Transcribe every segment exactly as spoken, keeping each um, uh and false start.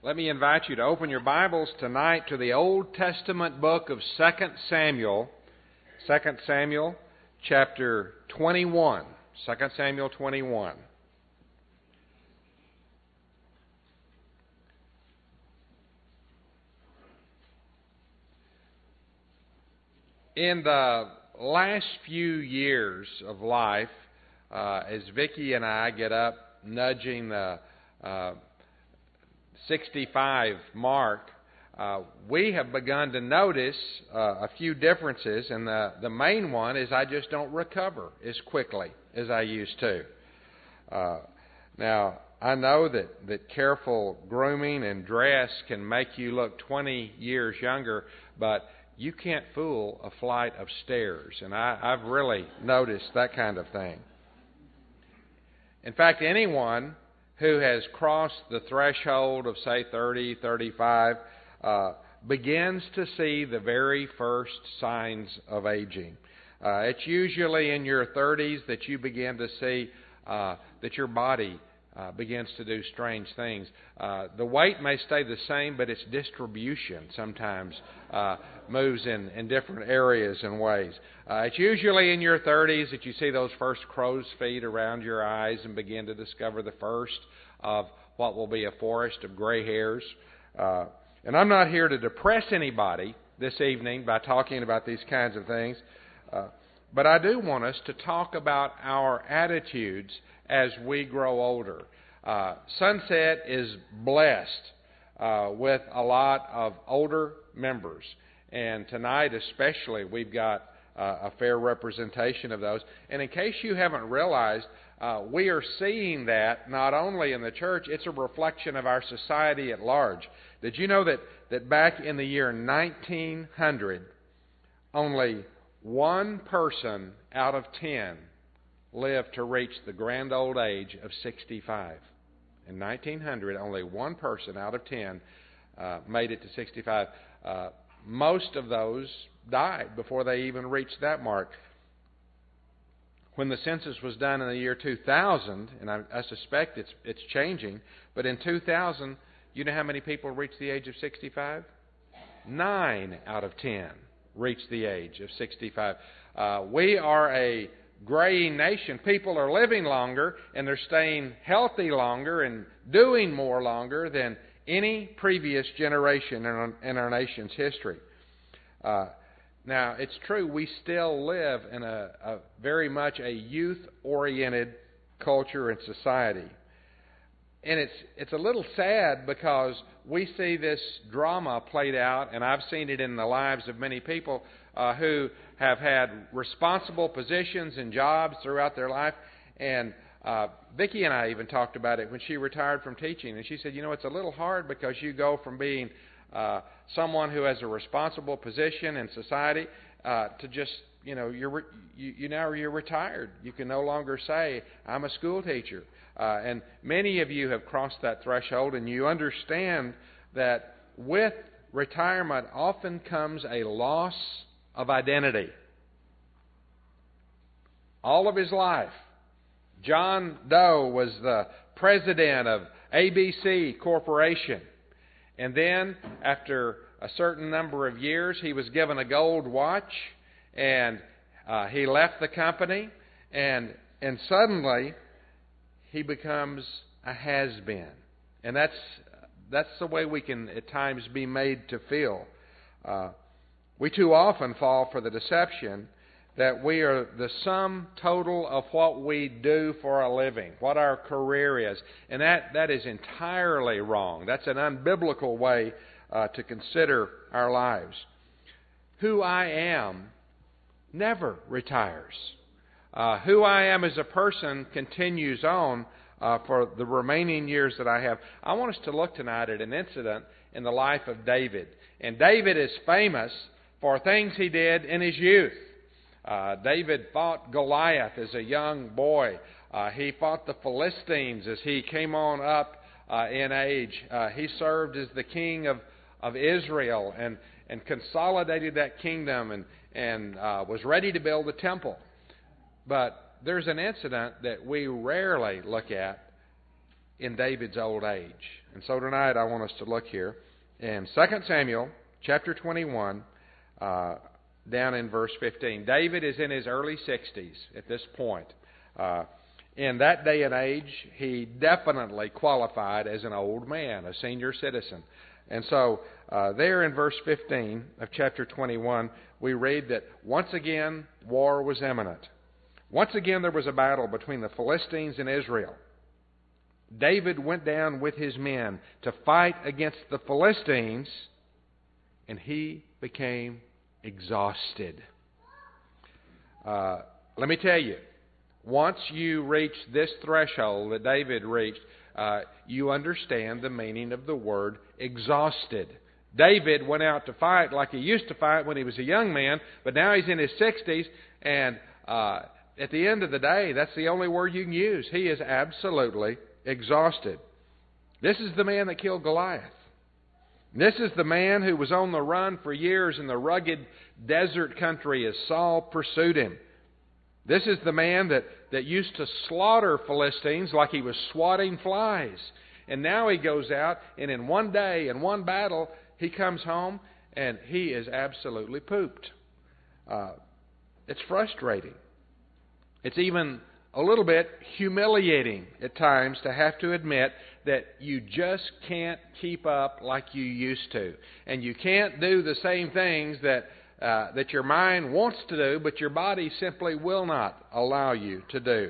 Let me invite you to open your Bibles tonight to the Old Testament book of Second Samuel, Second Samuel chapter twenty-one, Second Samuel twenty-one. In the last few years of life, uh, as Vicki and I get up nudging the uh, sixty-five mark, uh, we have begun to notice uh, a few differences, and the, the main one is I just don't recover as quickly as I used to. Uh, now, I know that, that careful grooming and dress can make you look twenty years younger, but you can't fool a flight of stairs, and I, I've really noticed that kind of thing. In fact, anyone who has crossed the threshold of, say, thirty, thirty-five, uh, begins to see the very first signs of aging. Uh, it's usually in your thirties that you begin to see uh, that your body uh, begins to do strange things. Uh, the weight may stay the same, but its distribution sometimes uh, moves in, in different areas and ways. Uh, it's usually in your thirties that you see those first crow's feet around your eyes and begin to discover the first of what will be a forest of gray hairs. Uh, and I'm not here to depress anybody this evening by talking about these kinds of things, uh, but I do want us to talk about our attitudes as we grow older. Uh, Sunset is blessed uh, with a lot of older members, and tonight especially we've got uh, a fair representation of those. And in case you haven't realized, uh, we are seeing that not only in the church, it's a reflection of our society at large. Did you know that, that back in the year nineteen hundred, only one person out of ten lived to reach the grand old age of sixty-five? In nineteen hundred, only one person out of ten uh, made it to sixty-five. Uh, most of those died before they even reached that mark. When the census was done in the year two thousand, and I, I suspect it's it's changing, but in two thousand, you know how many people reached the age of sixty-five? Nine out of ten reached the age of sixty-five. Uh, we are a graying nation. People are living longer, and they're staying healthy longer and doing more longer than any previous generation in our, in our nation's history. Uh, now, it's true, we still live in a, a very much a youth-oriented culture and society. And it's it's a little sad because we see this drama played out, and I've seen it in the lives of many people uh, who have had responsible positions and jobs throughout their life. And uh, Vicki and I even talked about it when she retired from teaching. And she said, you know, it's a little hard because you go from being uh, someone who has a responsible position in society uh, to just, you know, you're re- you, you now you're retired. You can no longer say, I'm a school teacher. Uh, and many of you have crossed that threshold, and you understand that with retirement often comes a loss of identity. All of his life, John Doe was the president of A B C Corporation. And then, after a certain number of years, he was given a gold watch, and uh, he left the company, and and suddenly he becomes a has-been. And that's that's the way we can at times be made to feel. Uh, we too often fall for the deception that we are the sum total of what we do for a living, what our career is. And that, that is entirely wrong. That's an unbiblical way uh, to consider our lives. Who I am never retires. Uh, who I am as a person continues on uh, for the remaining years that I have. I want us to look tonight at an incident in the life of David. And David is famous for things he did in his youth. Uh, David fought Goliath as a young boy. Uh, he fought the Philistines as he came on up uh, in age. Uh, he served as the king of, of Israel and, and consolidated that kingdom and, and uh, was ready to build a temple. But there's an incident that we rarely look at in David's old age. And so tonight I want us to look here in Second Samuel chapter twenty-one, uh, down in verse fifteen. David is in his early sixties at this point. Uh, in that day and age, he definitely qualified as an old man, a senior citizen. And so uh, there in verse fifteen of chapter twenty-one, we read that once again war was imminent. Once again there was a battle between the Philistines and Israel. David went down with his men to fight against the Philistines, and he became exhausted. Uh, let me tell you, once you reach this threshold that David reached, uh, you understand the meaning of the word exhausted. David went out to fight like he used to fight when he was a young man, but now he's in his sixties, and uh, at the end of the day, that's the only word you can use. He is absolutely exhausted. This is the man that killed Goliath. This is the man who was on the run for years in the rugged desert country as Saul pursued him. This is the man that, that used to slaughter Philistines like he was swatting flies. And now he goes out, and in one day, in one battle, he comes home, and he is absolutely pooped. Uh, it's frustrating. It's even a little bit humiliating at times to have to admit that you just can't keep up like you used to. And you can't do the same things that uh, that your mind wants to do, but your body simply will not allow you to do.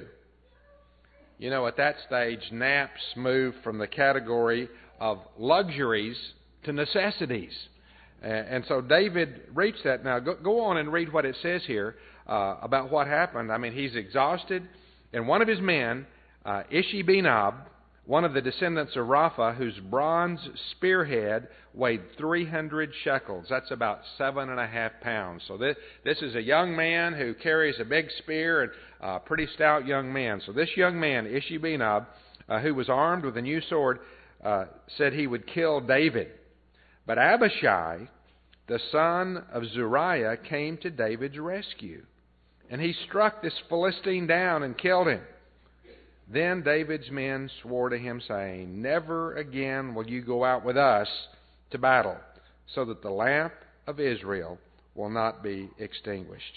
You know, at that stage, naps move from the category of luxuries to necessities. And so David reached that. Now, go, go on and read what it says here uh, about what happened. I mean, he's exhausted. And one of his men, uh, Ishi-Benob, one of the descendants of Rapha, whose bronze spearhead weighed three hundred shekels. That's about seven and a half pounds. So this, this is a young man who carries a big spear, and a uh, pretty stout young man. So this young man, Ishi-Benob, uh, who was armed with a new sword, uh, said he would kill David. But Abishai, the son of Zeruiah, came to David's rescue. And he struck this Philistine down and killed him. Then David's men swore to him, saying, "Never again will you go out with us to battle, so that the lamp of Israel will not be extinguished."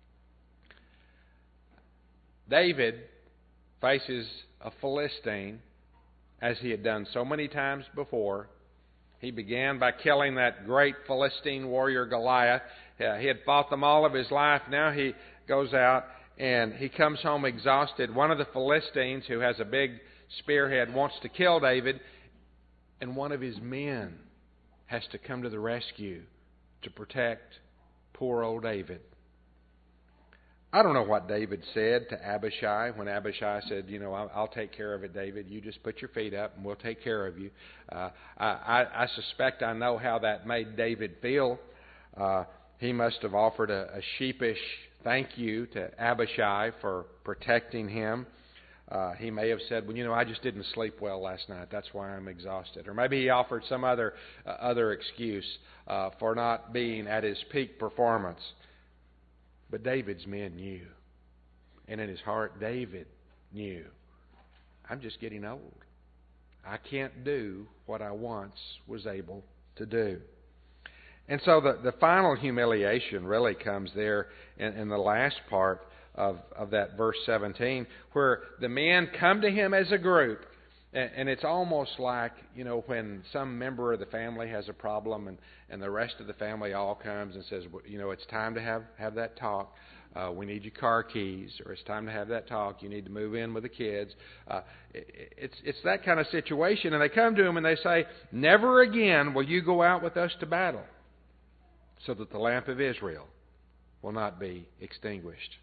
David faces a Philistine as he had done so many times before. He began by killing that great Philistine warrior Goliath. Uh, he had fought them all of his life. Now he goes out and he comes home exhausted. One of the Philistines, who has a big spearhead, wants to kill David, and one of his men has to come to the rescue to protect poor old David. I don't know what David said to Abishai when Abishai said, you know, I'll, I'll take care of it, David. You just put your feet up and we'll take care of you. Uh, I, I, I suspect I know how that made David feel. Uh, he must have offered a, a sheepish thank you to Abishai for protecting him. Uh, he may have said, well, you know, I just didn't sleep well last night. That's why I'm exhausted. Or maybe he offered some other uh, other excuse uh, for not being at his peak performance. But David's men knew. And in his heart, David knew, I'm just getting old. I can't do what I once was able to do. And so the, the final humiliation really comes there in, in the last part of, of that verse seventeen, where the men come to him as a group. And, and it's almost like, you know, when some member of the family has a problem and, and the rest of the family all comes and says, well, you know, it's time to have, have that talk. Uh, we need your car keys, or it's time to have that talk. You need to move in with the kids. Uh, it, it's, it's that kind of situation. And they come to him and they say, never again will you go out with us to battle, so that the lamp of Israel will not be extinguished.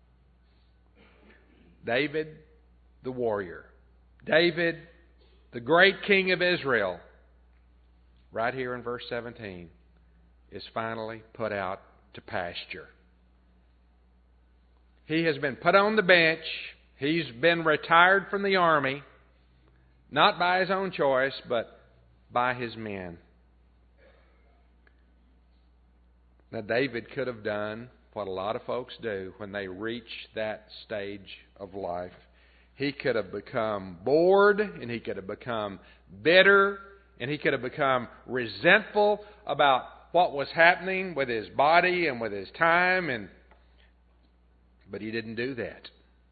David, the warrior. David, the great king of Israel, right here in verse seventeen, is finally put out to pasture. He has been put on the bench. He's been retired from the army, not by his own choice, but by his men. Now, David could have done what a lot of folks do when they reach that stage of life. He could have become bored, and he could have become bitter, and he could have become resentful about what was happening with his body and with his time, and but he didn't do that.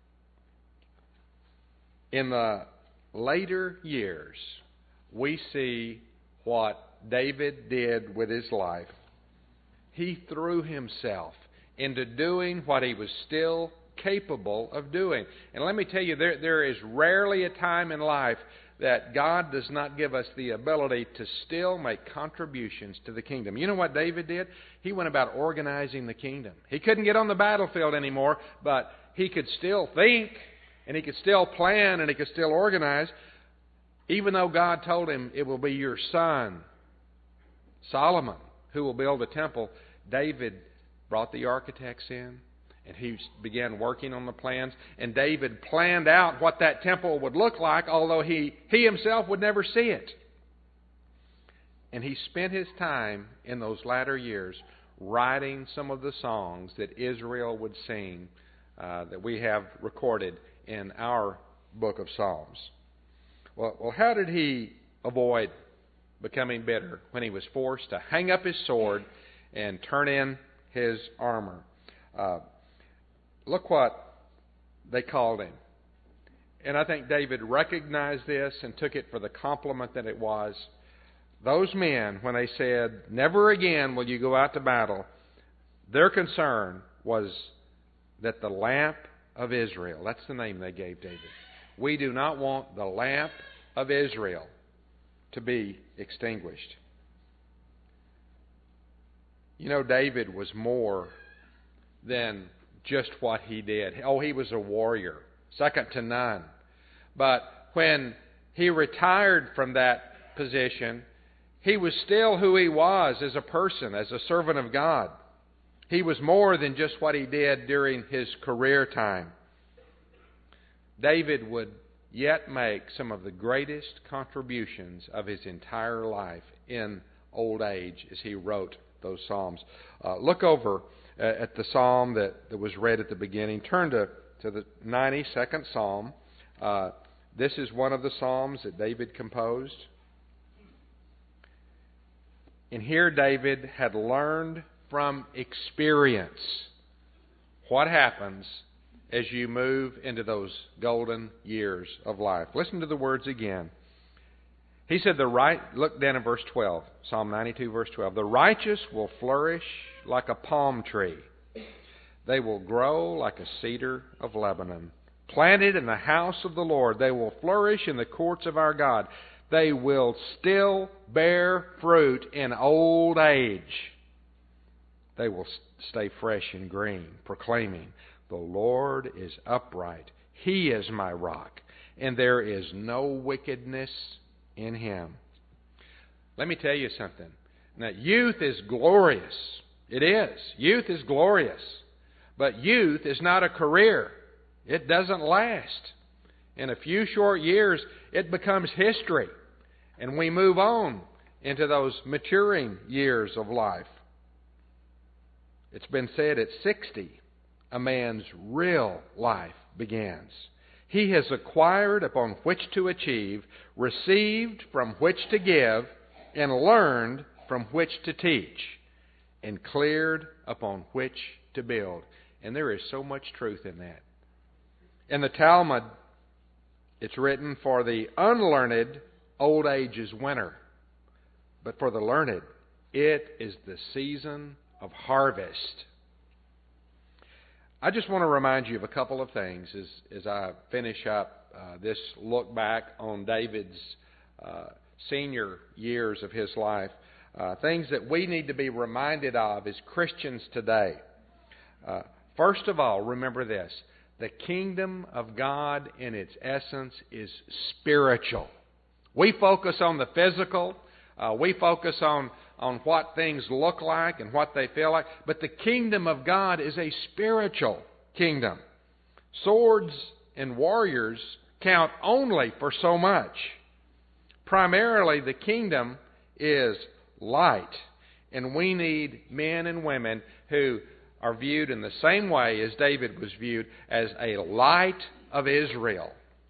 In the later years, we see what David did with his life. He threw himself into doing what he was still capable of doing. And let me tell you, there, there is rarely a time in life that God does not give us the ability to still make contributions to the kingdom. You know what David did? He went about organizing the kingdom. He couldn't get on the battlefield anymore, but he could still think, and he could still plan, and he could still organize, even though God told him it will be your son, Solomon, who will build a temple. David brought the architects in, and he began working on the plans. And David planned out what that temple would look like, although he, he himself would never see it. And he spent his time in those latter years writing some of the songs that Israel would sing uh, that we have recorded in our book of Psalms. Well, well, how did he avoid becoming bitter when he was forced to hang up his sword and turn in his armor? Uh, look what they called him. And I think David recognized this and took it for the compliment that it was. Those men, when they said, "Never again will you go out to battle," their concern was that the lamp of Israel, that's the name they gave David. We do not want the lamp of Israel to be extinguished. You know, David was more than just what he did. Oh, he was a warrior, second to none. But when he retired from that position, he was still who he was as a person, as a servant of God. He was more than just what he did during his career time. David would yet make some of the greatest contributions of his entire life in old age as he wrote those Psalms. Uh, look over uh, at the Psalm that, that was read at the beginning. Turn to, to the ninety-second Psalm. Uh, this is one of the Psalms that David composed. And here David had learned from experience what happens as you move into those golden years of life. Listen to the words again. He said, the right, look down in verse twelve, Psalm ninety-two, verse twelve. The righteous will flourish like a palm tree. They will grow like a cedar of Lebanon. Planted in the house of the Lord, they will flourish in the courts of our God. They will still bear fruit in old age. They will stay fresh and green, proclaiming, the Lord is upright. He is my rock, and there is no wickedness in Him. Let me tell you something. Now, youth is glorious. It is. Youth is glorious. But youth is not a career. It doesn't last. In a few short years, it becomes history, and we move on into those maturing years of life. It's been said at sixty, a man's real life begins. He has acquired upon which to achieve, received from which to give, and learned from which to teach, and cleared upon which to build. And there is so much truth in that. In the Talmud, it's written, for the unlearned, old age is winter. But for the learned, it is the season of harvest. I just want to remind you of a couple of things as, as I finish up uh, this look back on David's uh, senior years of his life. Uh, things that we need to be reminded of as Christians today. Uh, first of all, remember this. The kingdom of God in its essence is spiritual. We focus on the physical. Uh, we focus on, on what things look like and what they feel like. But the kingdom of God is a spiritual kingdom. Swords and warriors count only for so much. Primarily, the kingdom is light. And we need men and women who are viewed in the same way as David was viewed, as a light of Israel.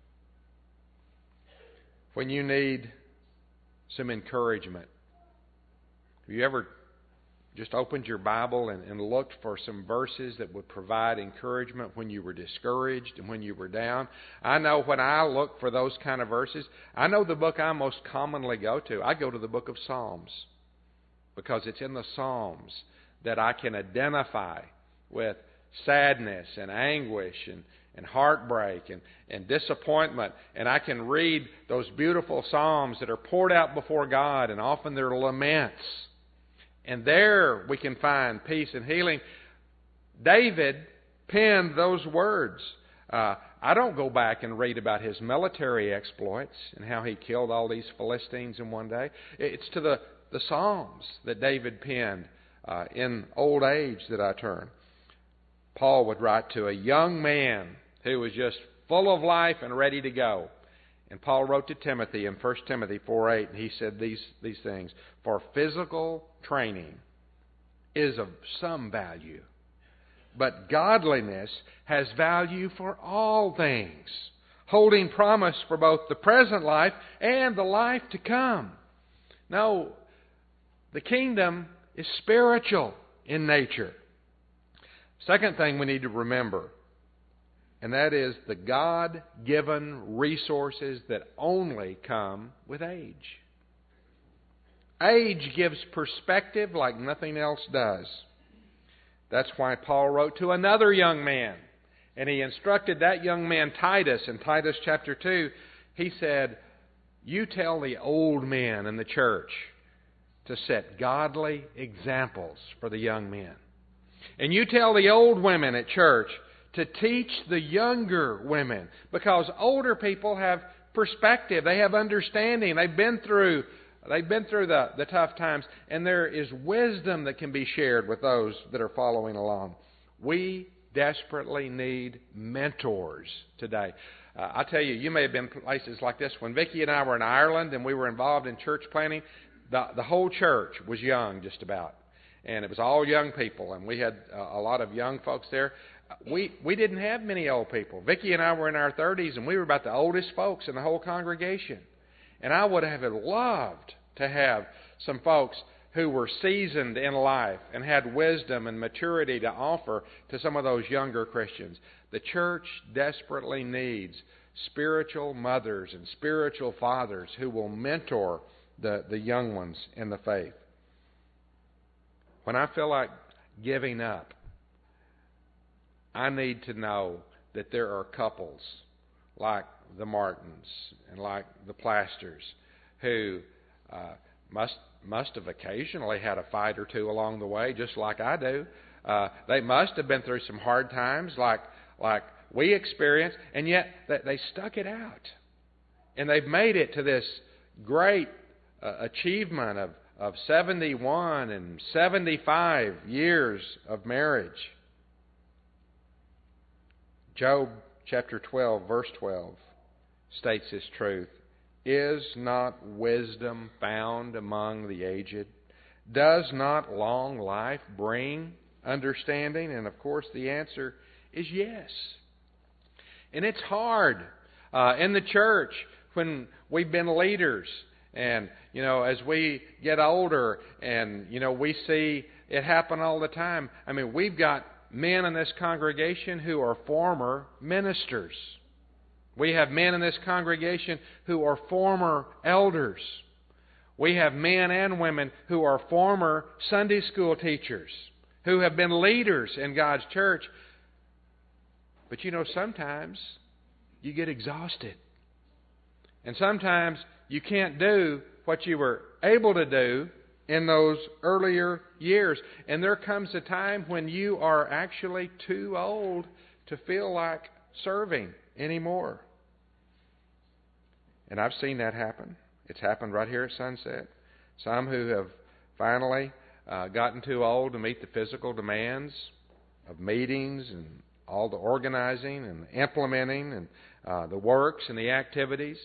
when you need some encouragement. Have you ever just opened your Bible and, and looked for some verses that would provide encouragement when you were discouraged and when you were down? I know when I look for those kind of verses, I know the book I most commonly go to. I go to the book of Psalms, because it's in the Psalms that I can identify with sadness and anguish and, and heartbreak and, and disappointment. And I can read those beautiful Psalms that are poured out before God, and often they're laments. And there we can find peace and healing. David penned those words. Uh, I don't go back and read about his military exploits and how he killed all these Philistines in one day. It's to the, the Psalms that David penned uh, in old age that I turn. Paul would write to a young man who was just full of life and ready to go. And Paul wrote to Timothy in First Timothy four eight, and he said these, these things. For physical training is of some value, but godliness has value for all things, holding promise for both the present life and the life to come. No, the kingdom is spiritual in nature. Second thing we need to remember, and that is the God-given resources that only come with age. Age gives perspective like nothing else does. That's why Paul wrote to another young man, and he instructed that young man, Titus, in Titus chapter two. He said, you tell the old men in the church to set godly examples for the young men. And you tell the old women at church to teach the younger women, because older people have perspective, they have understanding, they've been through they've been through the, the tough times, and there is wisdom that can be shared with those that are following along. We desperately need mentors today. Uh, I tell you, you may have been places like this. When Vicki and I were in Ireland and we were involved in church planting, the, the whole church was young just about. And it was all young people, and we had uh, a lot of young folks there. We we didn't have many old people. Vicki and I were in our thirties, and we were about the oldest folks in the whole congregation. And I would have loved to have some folks who were seasoned in life and had wisdom and maturity to offer to some of those younger Christians. The church desperately needs spiritual mothers and spiritual fathers who will mentor the, the young ones in the faith. When I feel like giving up, I need to know that there are couples like the Martins and like the Plasters who uh, must must have occasionally had a fight or two along the way, just like I do. Uh, they must have been through some hard times like like we experienced, and yet they stuck it out. And they've made it to this great uh, achievement of, of seventy-one and seventy-five years of marriage. Job chapter twelve, verse twelve states this truth. Is not wisdom found among the aged? Does not long life bring understanding? And of course the answer is yes. And it's hard uh, in the church when we've been leaders, and you know, as we get older, and you know, we see it happen all the time. I mean, we've got men in this congregation who are former ministers. We have men in this congregation who are former elders. We have men and women who are former Sunday school teachers, who have been leaders in God's church. But you know, sometimes you get exhausted. And sometimes you can't do what you were able to do in those earlier years. And there comes a time when you are actually too old to feel like serving anymore. And I've seen that happen. It's happened right here at Sunset. Some who have finally uh, gotten too old to meet the physical demands of meetings and all the organizing and implementing and uh, the works and the activities.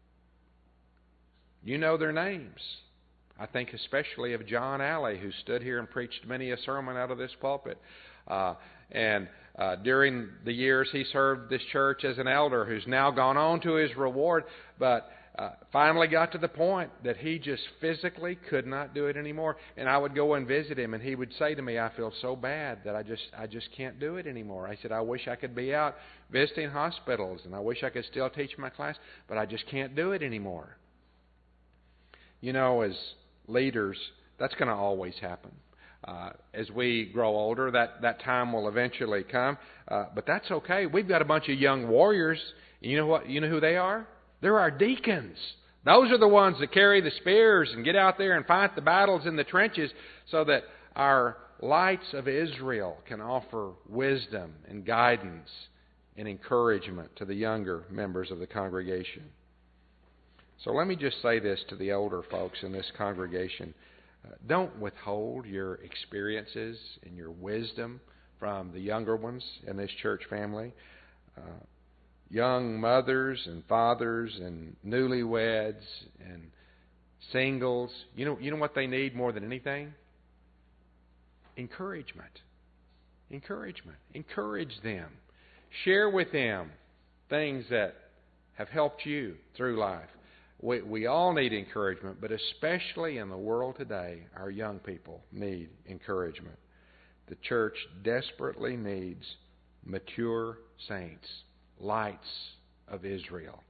You know their names. I think especially of John Alley, who stood here and preached many a sermon out of this pulpit. Uh, and uh, during the years he served this church as an elder, who's now gone on to his reward. But uh, finally got to the point that he just physically could not do it anymore. And I would go and visit him, and he would say to me, I feel so bad that I just I just can't do it anymore. I said, I wish I could be out visiting hospitals, and I wish I could still teach my class, but I just can't do it anymore. You know, as leaders, that's going to always happen. Uh, as we grow older, that, that time will eventually come. Uh, but that's okay. We've got a bunch of young warriors. You know what? You know who they are? They're our deacons. Those are the ones that carry the spears and get out there and fight the battles in the trenches so that our lights of Israel can offer wisdom and guidance and encouragement to the younger members of the congregation. So let me just say this to the older folks in this congregation. Uh, don't withhold your experiences and your wisdom from the younger ones in this church family. Uh, young mothers and fathers and newlyweds and singles, you know, you know what they need more than anything? Encouragement. Encouragement. Encourage them. Share with them things that have helped you through life. We, we all need encouragement, but especially in the world today, our young people need encouragement. The church desperately needs mature saints, lights of Israel.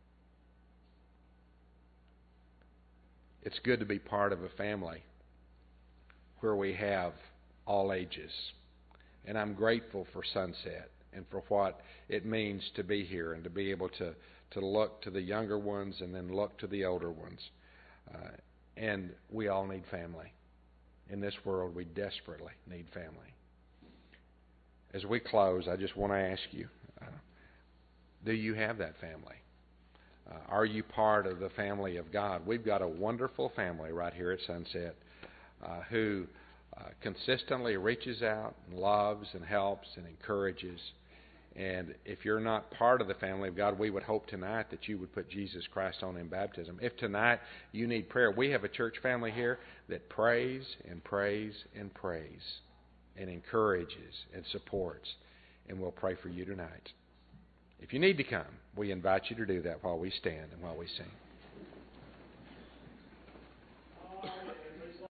It's good to be part of a family where we have all ages. And I'm grateful for Sunset and for what it means to be here and to be able to, to look to the younger ones and then look to the older ones. Uh, and we all need family. In this world, we desperately need family. As we close, I just want to ask you, uh, do you have that family? Uh, are you part of the family of God? We've got a wonderful family right here at Sunset uh, who uh, consistently reaches out and loves and helps and encourages. And if you're not part of the family of God, we would hope tonight that you would put Jesus Christ on in baptism. If tonight you need prayer, we have a church family here that prays and prays and prays and encourages and supports. And we'll pray for you tonight. If you need to come, we invite you to do that while we stand and while we sing.